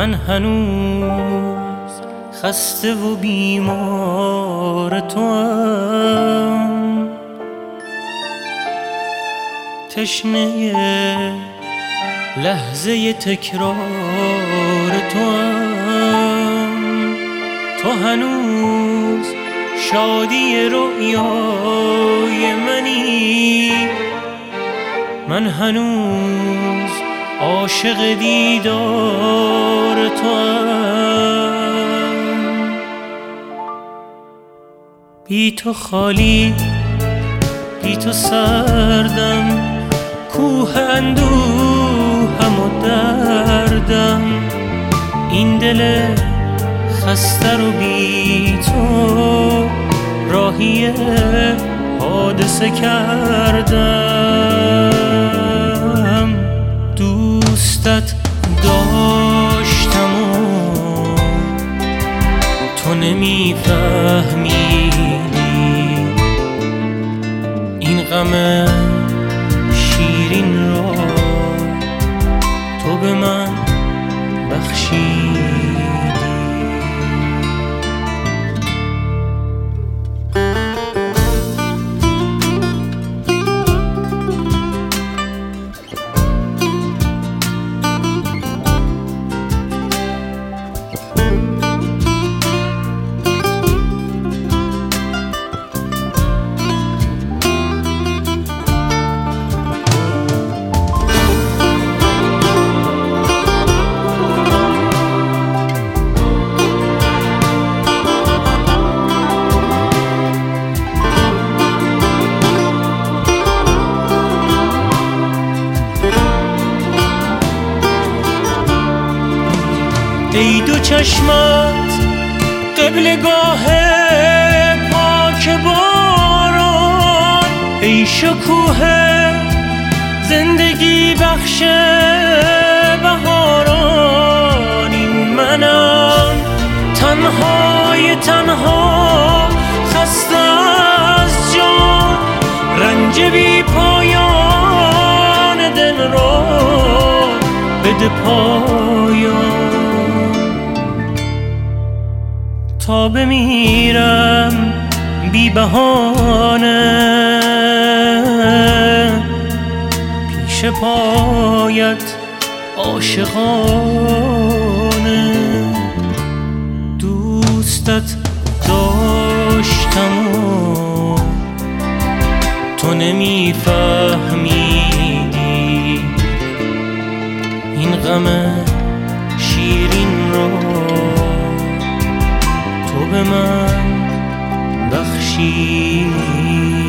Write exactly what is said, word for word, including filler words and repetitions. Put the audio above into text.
من هنوز خسته و بیمار توام، تشنه لحظه تکرار توام. تو هنوز شادی رویای منی، من هنوز عاشق دیدار توام. بی تو خالی، بی تو سردم، کوه اندوهم و دردم. این دل خسته رو بی تو راهی حادثه کردم. دوستت داشتم و تو نمیفهمیدی، این غم شیرین را تو به من بخشیدی. ای دو چشمت قبلگاه پاک باران، ای شکوه زندگی بخش بهاران. این منم تنهای تنها، خسته از جان، رنج بی پایان دل را بده پایان. تا بمیرم بی بهانه پیش پایت عاشقانه. دوستت داشتم و تو نمیفهمیدی، این غم شیرین را تو به من بخشی.